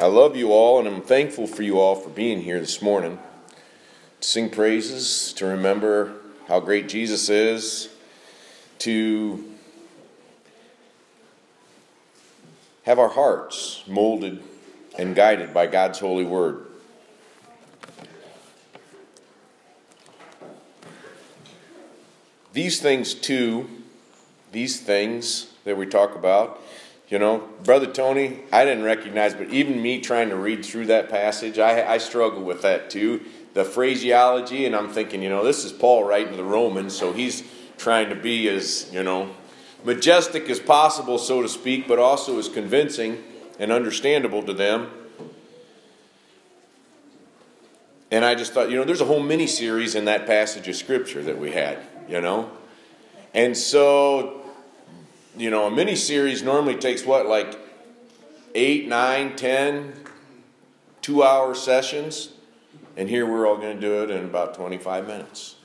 I love you all, and I'm thankful for you all for being here this morning to sing praises, to remember how great Jesus is, to have our hearts molded and guided by God's holy word. These things that we talk about, Brother Tony, I didn't recognize, but even me trying to read through that passage, I struggle with that too. The phraseology, and I'm thinking, this is Paul writing to the Romans, so he's trying to be as, majestic as possible, so to speak, but also as convincing and understandable to them. And I just thought, there's a whole mini-series in that passage of Scripture that we had, And so, a mini-series normally takes like 8, 9, 10, 2-hour sessions. And here we're all going to do it in about 25 minutes.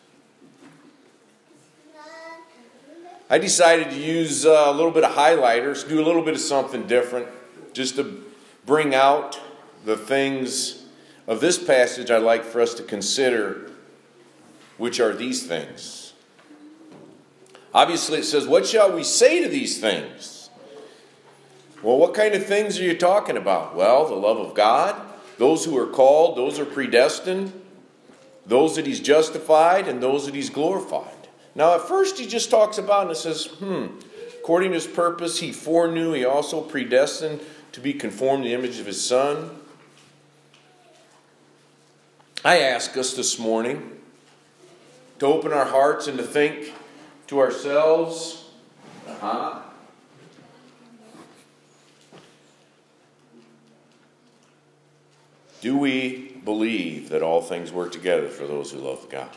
I decided to use a little bit of highlighters, do a little bit of something different, just to bring out the things of this passage I'd like for us to consider, which are these things. Obviously it says, what shall we say to these things? Well, what kind of things are you talking about? Well, the love of God, those who are called, those are predestined, those that He's justified, and those that He's glorified. Now, at first He just talks about, and it says, according to His purpose, He foreknew, He also predestined to be conformed to the image of His Son. I ask us this morning to open our hearts and to think to ourselves, do we believe that all things work together for those who love God?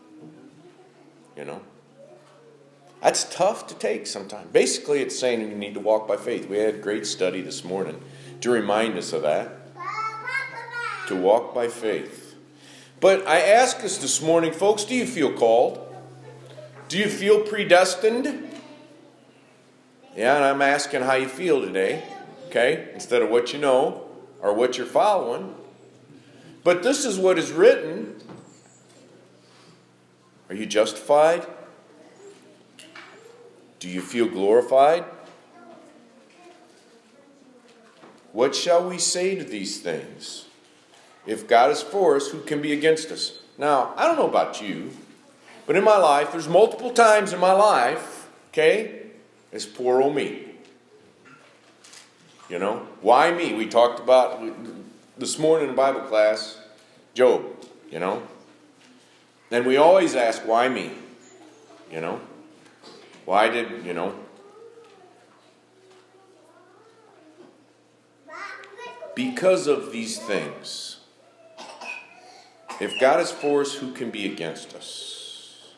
That's tough to take sometimes. Basically, it's saying you need to walk by faith. We had a great study this morning to remind us of that. To walk by faith. But I ask us this morning, folks, do you feel called? Do you feel predestined? Yeah, and I'm asking how you feel today, okay? Instead of what you know or what you're following. But this is what is written. Are you justified? Do you feel glorified? What shall we say to these things? If God is for us, who can be against us? Now, I don't know about you, but in my life, there's multiple times in my life, it's poor old me. Why me? We talked about this morning in Bible class, Job, And we always ask, why me? Why did, Because of these things. If God is for us, who can be against us?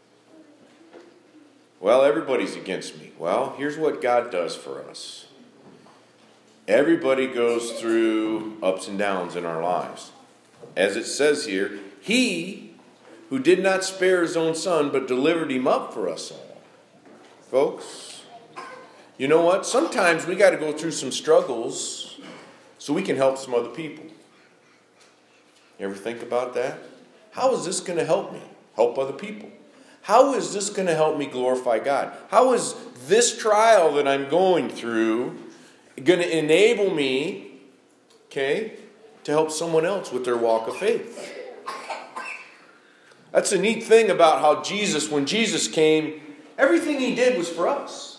Well, everybody's against me. Well, here's what God does for us. Everybody goes through ups and downs in our lives. As it says here, He who did not spare His own Son, but delivered Him up for us all. Folks, you know what? Sometimes we got to go through some struggles so we can help some other people. You ever think about that? How is this going to help me? Help other people. How is this going to help me glorify God? How is this trial that I'm going through going to enable me, to help someone else with their walk of faith? That's a neat thing about how when Jesus came, everything He did was for us.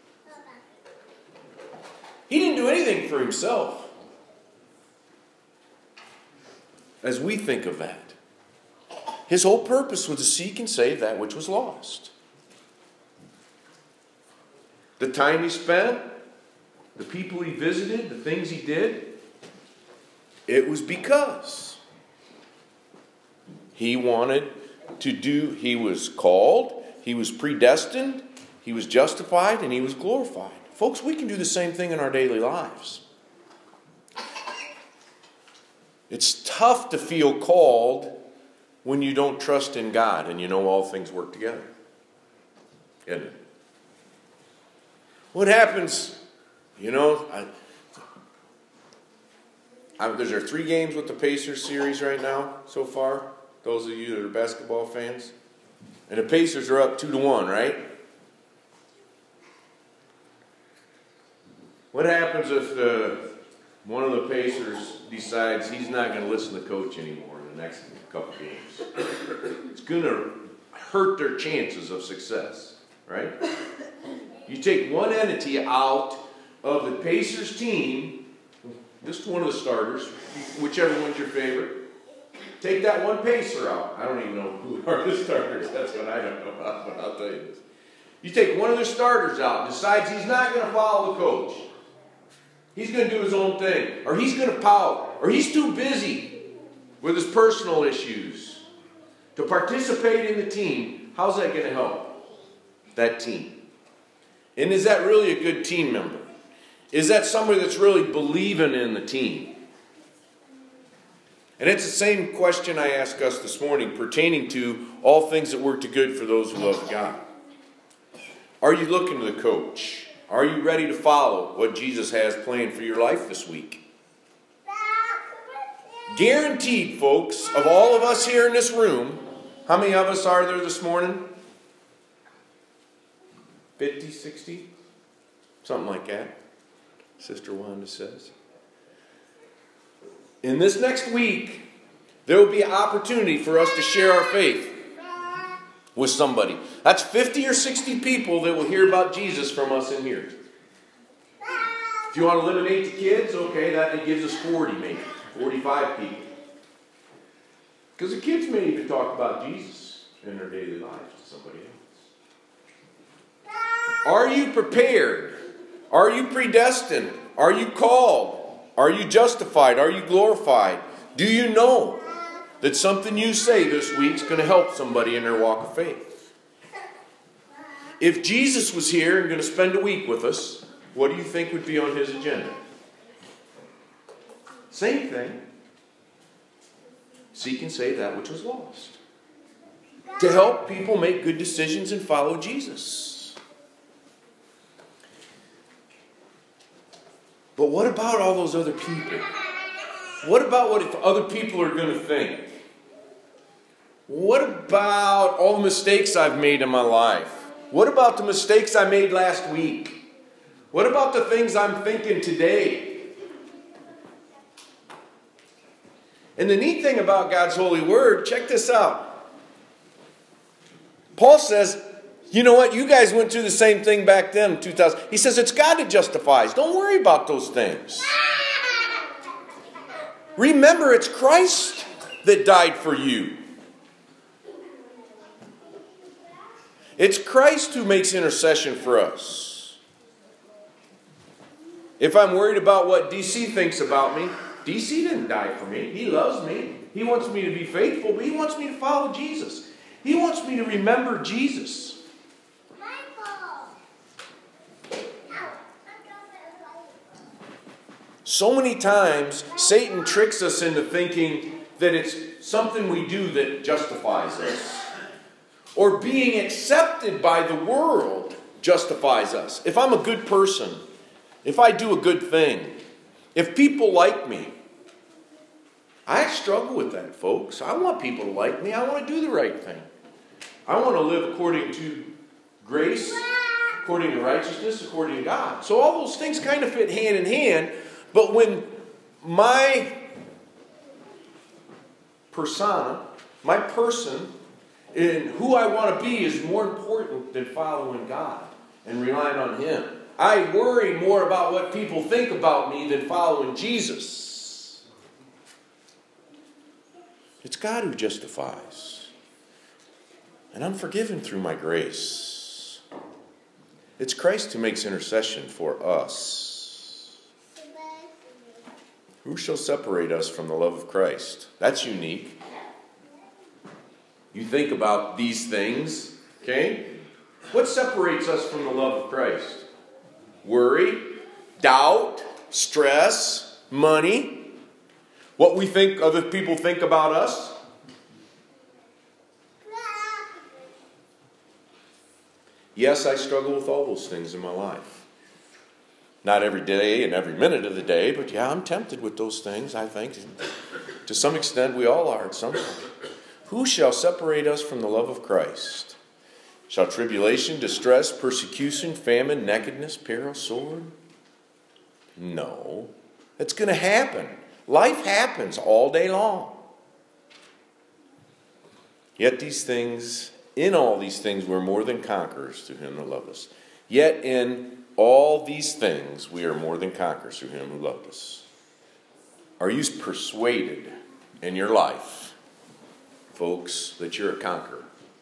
He didn't do anything for Himself. As we think of that, His whole purpose was to seek and save that which was lost. The time He spent, the people He visited, the things He did, it was because He wanted to do. He was called, He was predestined, He was justified, and He was glorified. Folks, we can do the same thing in our daily lives. It's tough to feel called when you don't trust in God and you know all things work together. Isn't it? What happens, There's our 3 games with the Pacers series right now so far. Those of you that are basketball fans. And the Pacers are up 2-1, right? What happens if one of the Pacers decides he's not going to listen to coach anymore in the next couple games? It's going to hurt their chances of success, right? You take one entity out of the Pacers team, just one of the starters, whichever one's your favorite. Take that one Pacer out. I don't even know who are the starters. That's what I don't know about, but I'll tell you this. You take one of the starters out, decides he's not going to follow the coach. He's going to do his own thing. Or he's going to pout. Or he's too busy with his personal issues to participate in the team. How's that going to help that team? And is that really a good team member? Is that somebody that's really believing in the team? And it's the same question I ask us this morning pertaining to all things that work to good for those who love God. Are you looking to the coach? Are you ready to follow what Jesus has planned for your life this week? Guaranteed, folks, of all of us here in this room, how many of us are there this morning? 50, 60? Something like that, Sister Wanda says. In this next week, there will be an opportunity for us to share our faith with somebody. That's 50 or 60 people that will hear about Jesus from us in here. If you want to eliminate the kids, okay, that gives us 40 maybe, 45 people. Because the kids may even talk about Jesus in their daily lives to somebody else. Are you prepared? Are you predestined? Are you called? Are you justified? Are you glorified? Do you know that something you say this week is going to help somebody in their walk of faith? If Jesus was here and going to spend a week with us, what do you think would be on his agenda? Same thing. Seek and save that which was lost. To help people make good decisions and follow Jesus. But what about all those other people? What about what if other people are going to think? What about all the mistakes I've made in my life? What about the mistakes I made last week? What about the things I'm thinking today? And the neat thing about God's holy word, check this out. Paul says, you know what? You guys went through the same thing back then, 2000. He says it's God that justifies. Don't worry about those things. Remember, it's Christ that died for you. It's Christ who makes intercession for us. If I'm worried about what DC thinks about me, DC didn't die for me. He loves me. He wants me to be faithful, but he wants me to follow Jesus. He wants me to remember Jesus. So many times, Satan tricks us into thinking that it's something we do that justifies us. Or being accepted by the world justifies us. If I'm a good person, if I do a good thing, if people like me, I struggle with that, folks. I want people to like me. I want to do the right thing. I want to live according to grace, according to righteousness, according to God. So all those things kind of fit hand in hand. But when my persona, my person, and who I want to be is more important than following God and relying on him, I worry more about what people think about me than following Jesus. It's God who justifies. And I'm forgiven through my grace. It's Christ who makes intercession for us. Who shall separate us from the love of Christ? That's unique. You think about these things, okay? What separates us from the love of Christ? Worry, doubt, stress, money, what we think other people think about us. Yes, I struggle with all those things in my life. Not every day and every minute of the day, but yeah, I'm tempted with those things, I think. To some extent, we all are at some point. Who shall separate us from the love of Christ? Shall tribulation, distress, persecution, famine, nakedness, peril, sword? No. It's going to happen. Life happens all day long. Yet in all these things, we're more than conquerors through him who loved us. Yet in all these things, we are more than conquerors through him who loved us. Are you persuaded in your life, folks, that you're a conqueror?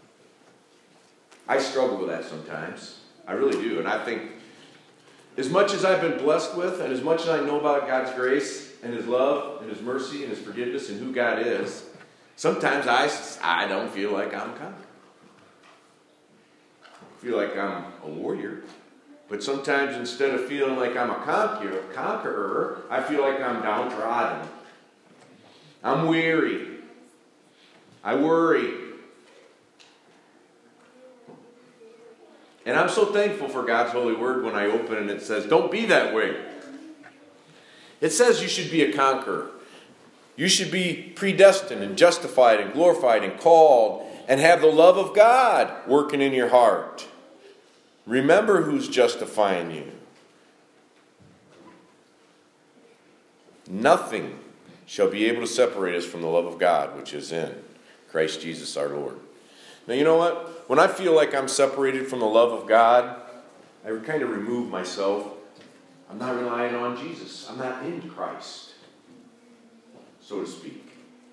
I struggle with that sometimes. I really do. And I think as much as I've been blessed with and as much as I know about God's grace and his love and his mercy and his forgiveness and who God is, sometimes I don't feel like I'm a conqueror. I feel like I'm a warrior. But sometimes instead of feeling like I'm a conqueror, I feel like I'm downtrodden. I'm weary. I worry. And I'm so thankful for God's holy word when I open and it says, don't be that way. It says you should be a conqueror. You should be predestined and justified and glorified and called and have the love of God working in your heart. Remember who's justifying you. Nothing shall be able to separate us from the love of God, which is in Christ Jesus our Lord. Now, you know what? When I feel like I'm separated from the love of God, I kind of remove myself. I'm not relying on Jesus. I'm not in Christ, so to speak.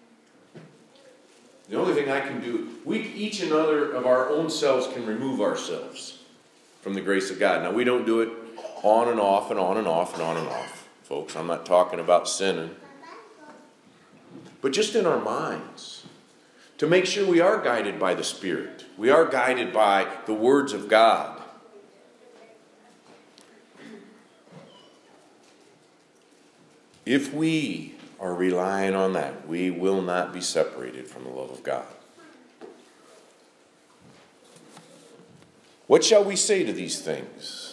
The only thing I can do, each and other of our own selves can remove ourselves from the grace of God. Now, we don't do it on and off and on and off and on and off, folks. I'm not talking about sinning. But just in our minds, to make sure we are guided by the Spirit. We are guided by the words of God. If we are relying on that, we will not be separated from the love of God. What shall we say to these things?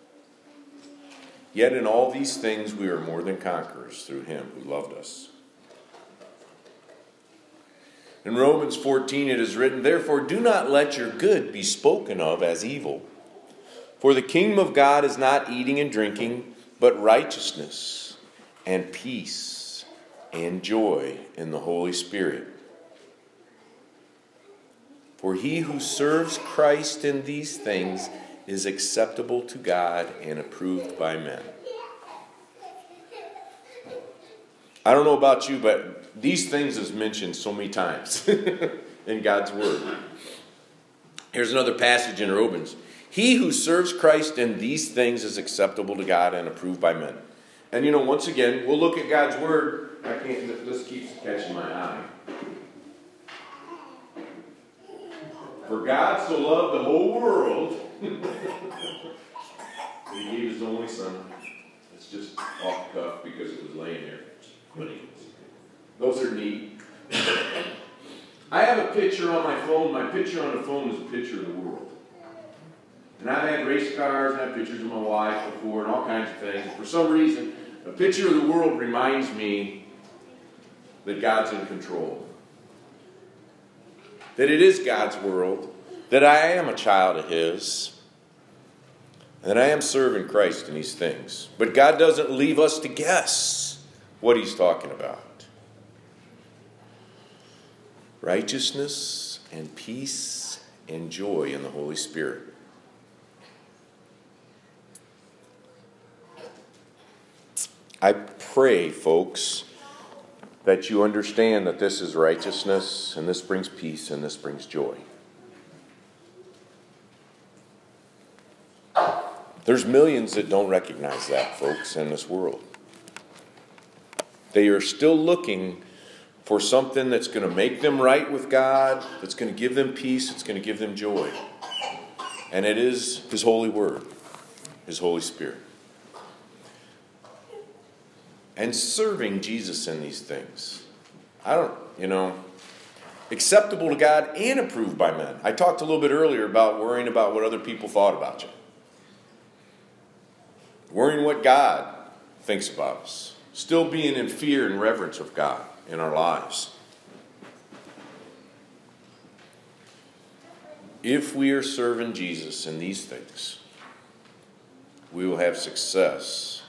Yet in all these things we are more than conquerors through him who loved us. In Romans 14 it is written, therefore do not let your good be spoken of as evil. For the kingdom of God is not eating and drinking, but righteousness and peace and joy in the Holy Spirit. For he who serves Christ in these things is acceptable to God and approved by men. I don't know about you, but these things is mentioned so many times in God's Word. Here's another passage in Romans. He who serves Christ in these things is acceptable to God and approved by men. And once again, we'll look at God's Word. This keeps catching my eye. For God so loved the whole world, that he gave his only Son. It's just off the cuff because it was laying there. Those are neat. I have a picture on my phone. My picture on the phone is a picture of the world. And I've had race cars and I have pictures of my wife before and all kinds of things. And for some reason, a picture of the world reminds me that God's in control. That it is God's world. That I am a child of his. And that I am serving Christ in these things. But God doesn't leave us to guess what he's talking about. Righteousness and peace and joy in the Holy Spirit. I pray, folks, that you understand that this is righteousness and this brings peace and this brings joy. There's millions that don't recognize that, folks, in this world. They are still looking for something that's going to make them right with God, that's going to give them peace, that's going to give them joy. And it is his holy word, his Holy Spirit. And serving Jesus in these things. Acceptable to God and approved by men. I talked a little bit earlier about worrying about what other people thought about you. worrying what God thinks about us, still being in fear and reverence of God in our lives. If we are serving Jesus in these things, we will have success.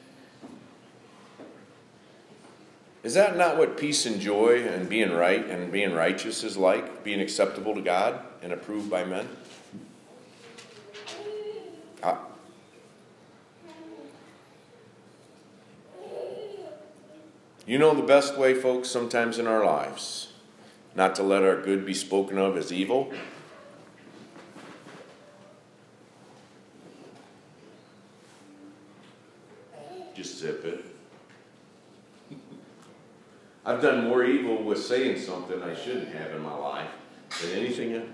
Is that not what peace and joy and being right and being righteous is like? Being acceptable to God and approved by men? You know the best way, folks, sometimes in our lives, not to let our good be spoken of as evil? Just zip it. I've done more evil with saying something I shouldn't have in my life than anything else.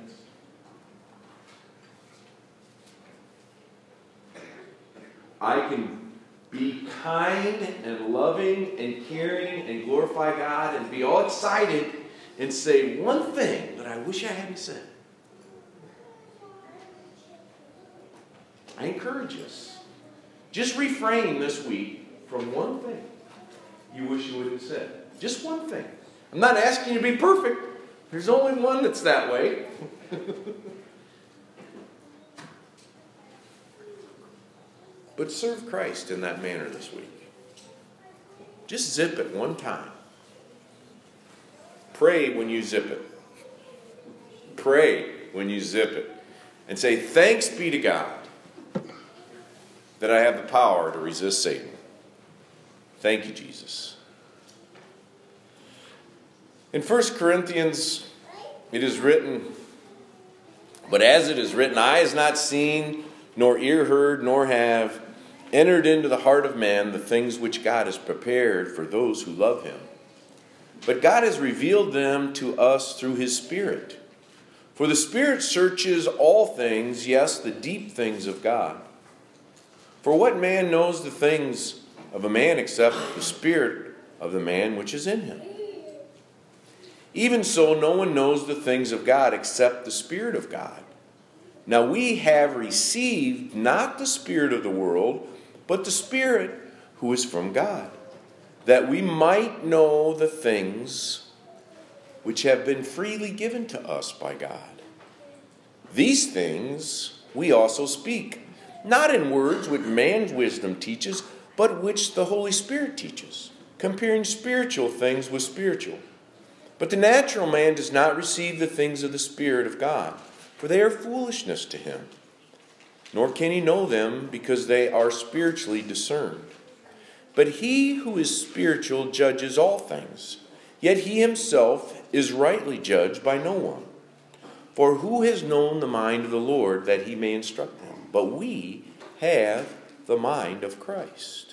I can be kind and loving and caring and glorify God and be all excited and say one thing that I wish I hadn't said. I encourage us. Just refrain this week from one thing you wish you wouldn't have said. Just one thing. I'm not asking you to be perfect. There's only one that's that way. But serve Christ in that manner this week. Just zip it one time. Pray when you zip it. Pray when you zip it. And say, thanks be to God that I have the power to resist Satan. Thank you, Jesus. In 1 Corinthians, it is written, but as it is written, eye has not seen, nor ear heard, nor have entered into the heart of man the things which God has prepared for those who love him. But God has revealed them to us through his Spirit. For the Spirit searches all things, yes, the deep things of God. For what man knows the things of a man except the Spirit of the man which is in him? Even so, no one knows the things of God except the Spirit of God. Now we have received not the spirit of the world, but the Spirit who is from God, that we might know the things which have been freely given to us by God. These things we also speak, not in words which man's wisdom teaches, but which the Holy Spirit teaches, comparing spiritual things with spiritual. But the natural man does not receive the things of the Spirit of God, for they are foolishness to him. Nor can he know them, because they are spiritually discerned. But he who is spiritual judges all things, yet he himself is rightly judged by no one. For who has known the mind of the Lord that he may instruct him? But we have the mind of Christ.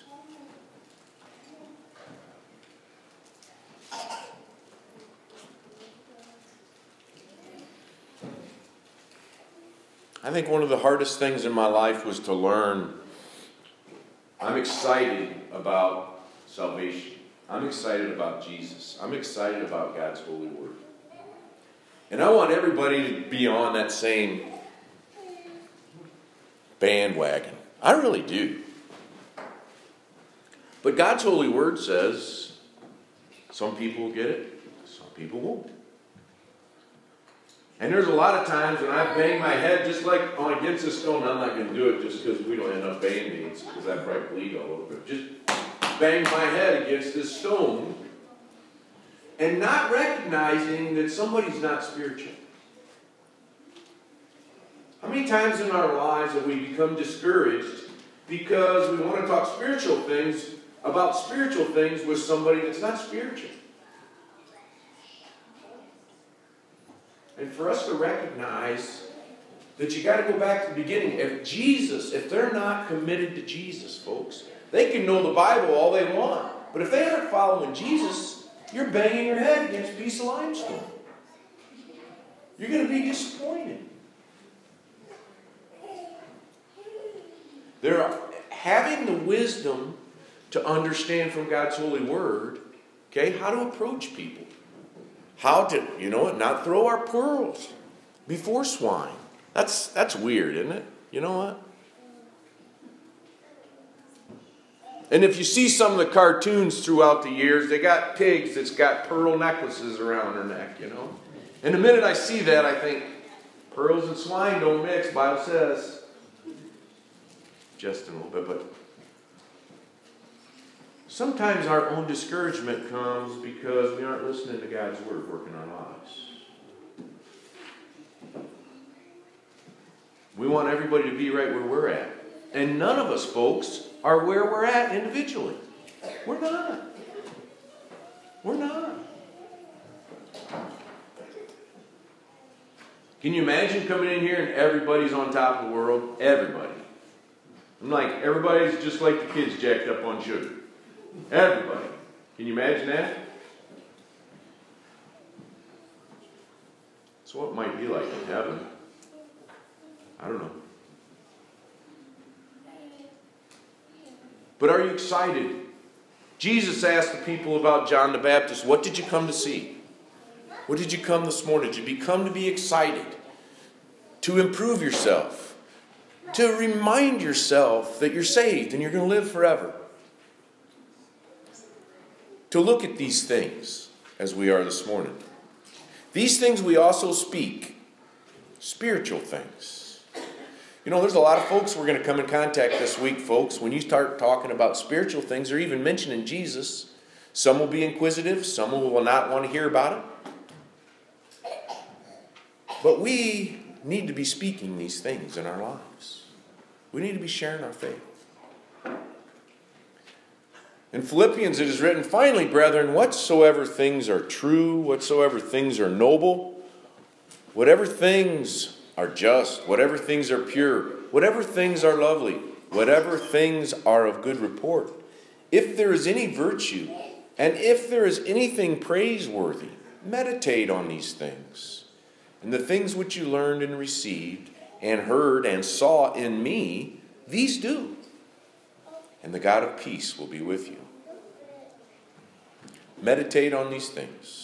I think one of the hardest things in my life was to learn. I'm excited about salvation. I'm excited about Jesus. I'm excited about God's holy word. And I want everybody to be on that same bandwagon. I really do. But God's holy word says some people will get it, some people won't. And there's a lot of times when I bang my head just like against a stone. I'm not going to do it just because we don't have enough Band-Aids, because I'd probably bleed all over. Just bang my head against this stone and not recognizing that somebody's not spiritual. How many times in our lives have we become discouraged because we want to talk spiritual things about spiritual things with somebody that's not spiritual? And for us to recognize that you got to go back to the beginning. If they're not committed to Jesus, folks, they can know the Bible all they want. But if they aren't following Jesus, you're banging your head against a piece of limestone. You're going to be disappointed. Having the wisdom to understand from God's holy word, okay, how to approach people. How to, not throw our pearls before swine. That's weird, isn't it? You know what? And if you see some of the cartoons throughout the years, they got pigs that's got pearl necklaces around their neck, you know. And the minute I see that, I think, pearls and swine don't mix, Bible says. Just a little bit, but sometimes our own discouragement comes because we aren't listening to God's word working our lives. We want everybody to be right where we're at. And none of us, folks, are where we're at individually. We're not. We're not. Can you imagine coming in here and everybody's on top of the world? Everybody. I'm like, everybody's just like the kids jacked up on sugar. Everybody. Can you imagine that? That's what it might be like in heaven. I don't know. But are you excited? Jesus asked the people about John the Baptist, what did you come to see? What did you come this morning? Did you come to be excited? To improve yourself? To remind yourself that you're saved and you're going to live forever? To look at these things as we are this morning. These things we also speak. Spiritual things. You know, there's a lot of folks we're going to come in contact this week, folks. When you start talking about spiritual things or even mentioning Jesus, some will be inquisitive, some will not want to hear about it. But we need to be speaking these things in our lives. We need to be sharing our faith. In Philippians it is written, finally, brethren, whatsoever things are true, whatsoever things are noble, whatever things are just, whatever things are pure, whatever things are lovely, whatever things are of good report, if there is any virtue, and if there is anything praiseworthy, meditate on these things. And the things which you learned and received, and heard and saw in me, these do. And the God of peace will be with you. Meditate on these things.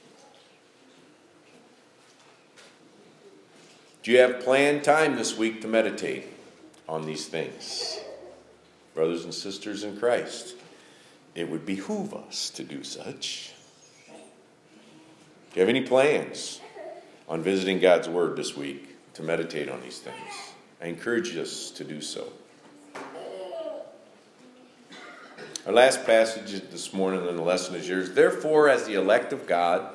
Do you have planned time this week to meditate on these things? Brothers and sisters in Christ, it would behoove us to do such. Do you have any plans on visiting God's Word this week to meditate on these things? I encourage us to do so. Our last passage this morning in the lesson is yours. Therefore, as the elect of God,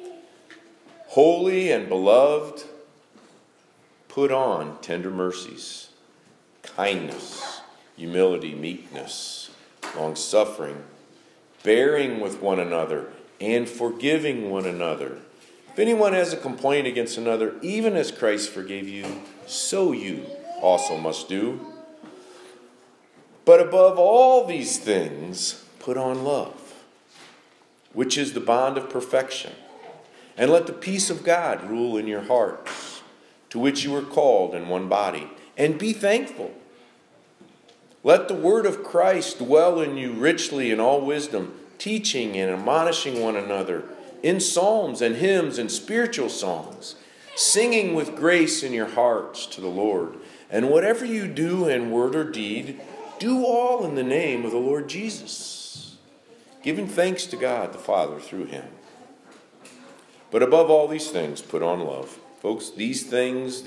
holy and beloved, put on tender mercies, kindness, humility, meekness, long-suffering, bearing with one another, and forgiving one another. If anyone has a complaint against another, even as Christ forgave you, so you also must do. But above all these things, put on love, which is the bond of perfection. And let the peace of God rule in your hearts, to which you were called in one body, and be thankful. Let the word of Christ dwell in you richly in all wisdom, teaching and admonishing one another in psalms and hymns and spiritual songs, singing with grace in your hearts to the Lord. And whatever you do in word or deed, do all in the name of the Lord Jesus, giving thanks to God the Father through him. But above all these things, put on love. Folks, these things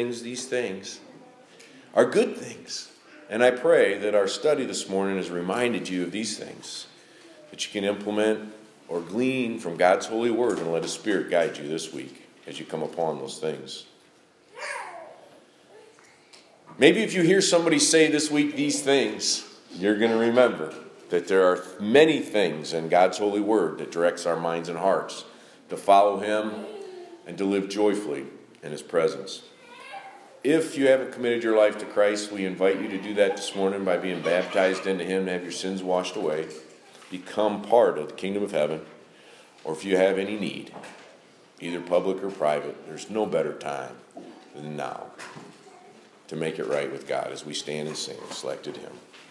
are good things. And I pray that our study this morning has reminded you of these things, that you can implement or glean from God's holy word, and let His Spirit guide you this week as you come upon those things. Maybe if you hear somebody say this week these things, you're going to remember that there are many things in God's holy word that directs our minds and hearts to follow Him and to live joyfully in His presence. If you haven't committed your life to Christ, we invite you to do that this morning by being baptized into Him and have your sins washed away. Become part of the kingdom of heaven. Or if you have any need, either public or private, there's no better time than now to make it right with God as we stand and sing, selected Hymn.